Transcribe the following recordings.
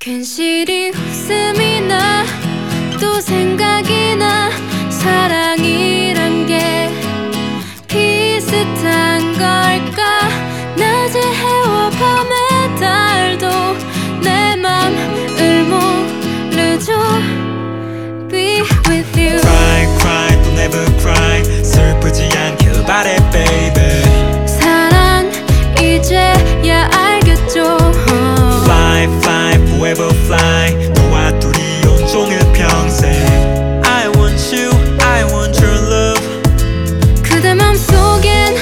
괜시리 웃음이 나 또 생각이 나 사랑이란 게 비슷한 걸까 낮의 해와 밤의 달도 내 맘을 모르죠 Be with you Cry cry 또 never cry 슬프지 않길 바래 baby 사랑 이제야 알겠죠 Fly fly forever fly 너와 둘이 온종일 평생 I want you I want your love 그대 맘속엔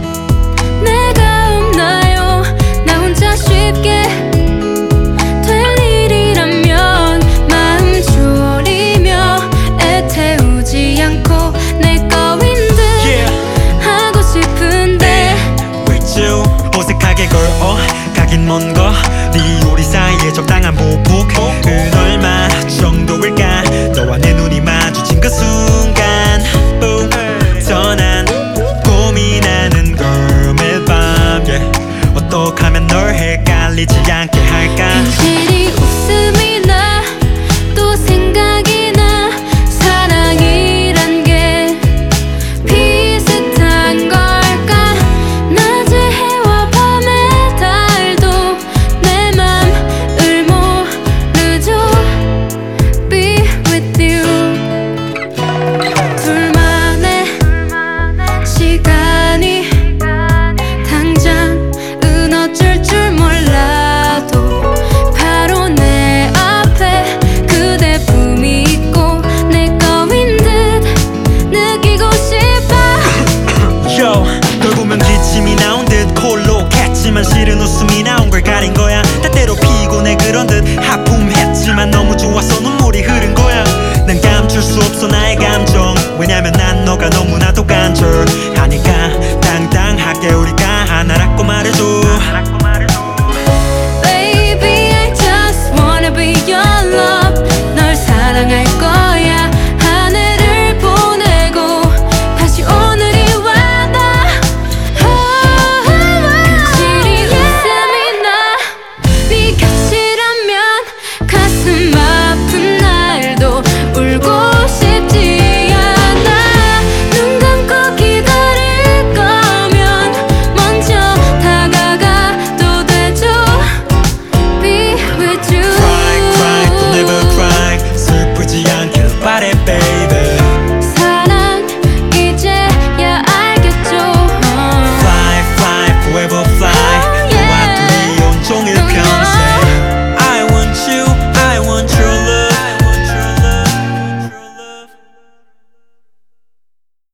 내가 없나요 나 혼자 쉽게 될 일이라면 마음 졸이며 애태우지 않고 내 거인 듯 하고 싶은데 With you 어색하게 걸어 가긴 먼거 네 우리 사이에 적당한 보폭은 얼마 정도일까 너와 내 눈이 마주친 그 순간 Boom 더 난 고민하는 걸 매일 밤 yeah. 어떡하면 널 헷갈리지 않게 할까 괜시리